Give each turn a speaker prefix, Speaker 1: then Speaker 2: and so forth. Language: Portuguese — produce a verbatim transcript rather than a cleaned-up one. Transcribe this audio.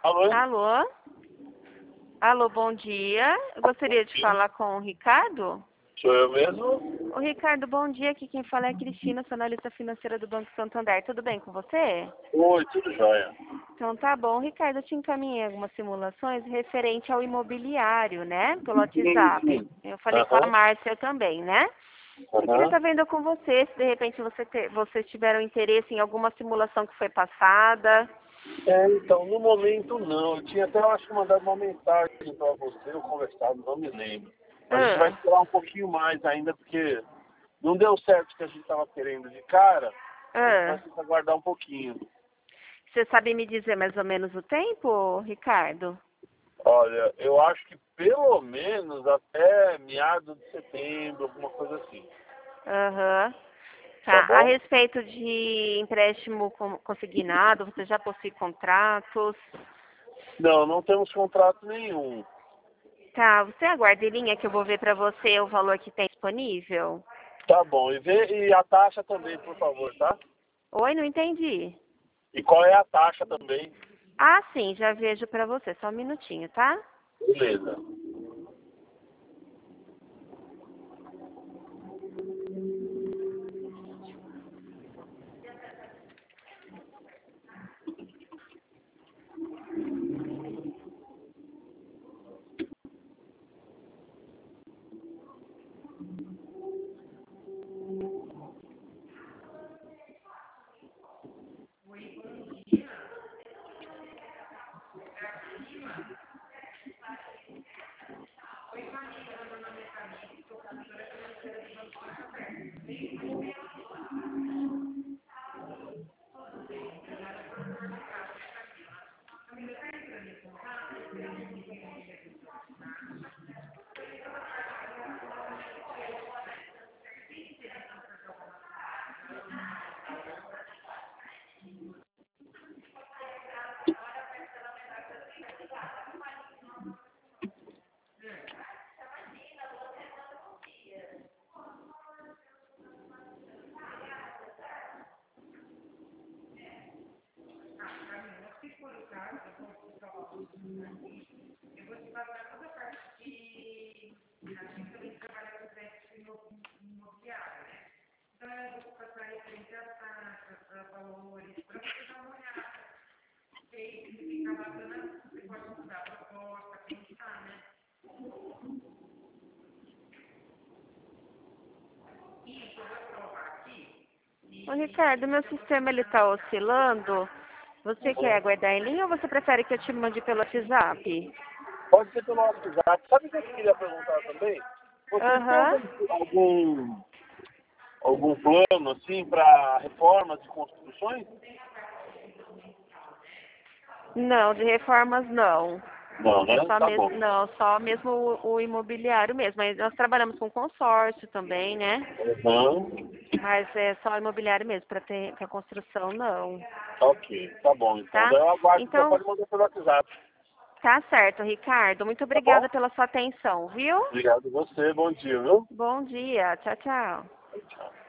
Speaker 1: Alô?
Speaker 2: Alô? Alô, bom dia. Eu gostaria de falar com o Ricardo.
Speaker 1: Sou eu mesmo?
Speaker 2: O Ricardo, bom dia. Aqui quem fala é a Cristina, sou analista financeira do Banco Santander. Tudo bem com você?
Speaker 1: Oi, tudo jóia.
Speaker 2: Então tá bom. Ricardo, eu te encaminhei algumas simulações referente ao imobiliário, né? Pelo WhatsApp. Eu falei com a
Speaker 1: Aham,
Speaker 2: Márcia também, né? Eu queria
Speaker 1: aham.
Speaker 2: estar vendo com você, se de repente você te, vocês tiveram interesse em alguma simulação que foi passada.
Speaker 1: É, então, no momento não. Eu tinha até, eu acho, mandado uma mensagem para você, eu conversado, não me lembro. Mas a gente vai
Speaker 2: Ah,
Speaker 1: esperar um pouquinho mais ainda, porque não deu certo o que a gente estava querendo de cara. A gente vai
Speaker 2: ah.
Speaker 1: ter que aguardar um pouquinho.
Speaker 2: Você sabe me dizer mais ou menos o tempo, Ricardo?
Speaker 1: Olha, eu acho que pelo menos até meados de setembro, alguma coisa assim.
Speaker 2: Aham.
Speaker 1: Tá
Speaker 2: Tá. A
Speaker 1: bom?
Speaker 2: respeito de empréstimo com- consignado, você já possui contratos?
Speaker 1: Não, não temos contrato nenhum.
Speaker 2: Tá. Você aguarda em linha que eu vou ver para você o valor que tem disponível?
Speaker 1: Tá bom. E, vê, e a taxa também, por favor, tá?
Speaker 2: Oi, não entendi.
Speaker 1: E qual é a taxa também?
Speaker 2: Ah, sim, já vejo para você. Só um minutinho, tá?
Speaker 1: Beleza.
Speaker 2: Ô, Ricardo, meu sistema ele tá oscilando. Você quer aguardar em linha ou você prefere que eu te mande pelo WhatsApp?
Speaker 1: Pode ser pelo WhatsApp. Sabe o que eu queria perguntar também? Vocês têm
Speaker 2: Aham.
Speaker 1: algum, algum, algum plano, assim, para reformas e construções?
Speaker 2: Não, de reformas não.
Speaker 1: Não,
Speaker 2: É
Speaker 1: né?
Speaker 2: só
Speaker 1: Tá bom.
Speaker 2: mesmo, não, só mesmo o, o imobiliário mesmo. Mas nós trabalhamos com consórcio também, né?
Speaker 1: Aham.
Speaker 2: Mas é só imobiliário mesmo, para ter pra construção não,
Speaker 1: Ok, tá bom. Então,
Speaker 2: tá?
Speaker 1: daí eu aguardo. Você
Speaker 2: Então,
Speaker 1: pode mandar pelo WhatsApp,
Speaker 2: tá certo, Ricardo. Muito
Speaker 1: tá bom?
Speaker 2: obrigada pela sua atenção, viu?
Speaker 1: Obrigado a você. Bom dia, viu?
Speaker 2: Bom dia. Tchau, tchau.
Speaker 1: Tchau.